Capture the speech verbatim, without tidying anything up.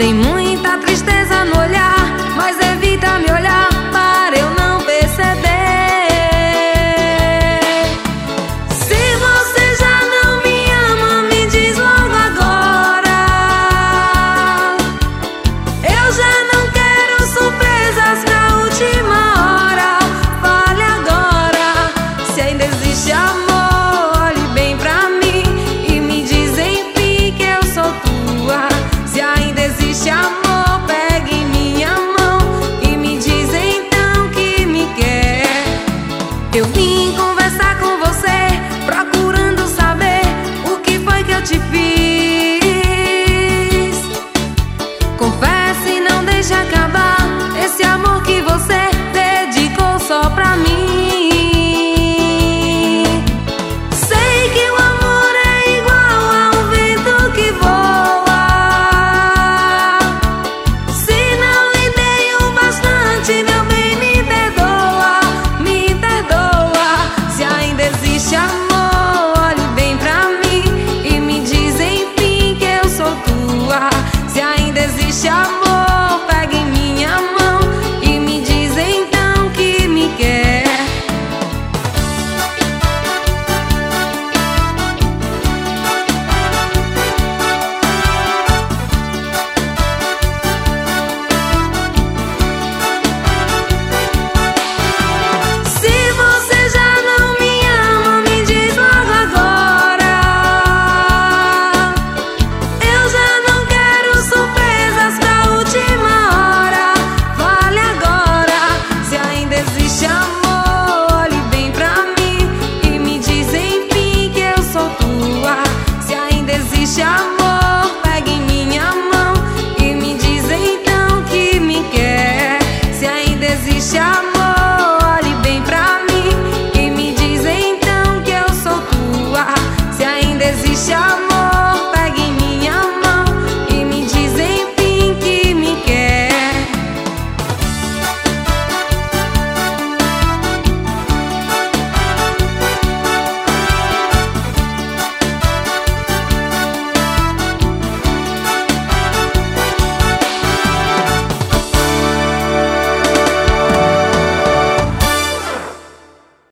Tem muita tristeza no olhar, mas evita me olhar para eu não perceber. Se você já não me ama, me diz logo agora. Eu já não quero surpresas pra última hora. Fale agora, se ainda existe amor, olhe bem pra mim e me diz enfim que eu sou tua. Se ainda existe amor, pegue minha mão e me diz então que me quer. Eu vim conversar com você, procurando saber o que foi que eu te fiz. Confesse, não deixe acabar esse amor que você dedicou só pra mim. Sei que o amor é igual ao vento que voa. Se não lhe dei o bastante, meu bem, me perdoa, me perdoa. Se ainda existe amor, olhe bem pra mim e me diz enfim que eu sou tua. Se ainda existe amor, pegue minha mão e me diz então que me quer. Se você já não me ama, me diz logo agora. Eu já não quero surpresas pra última hora. Fale agora, se ainda existe amor, olhe bem pra mim e me diz enfim que eu sou tua. Se ainda existe amor,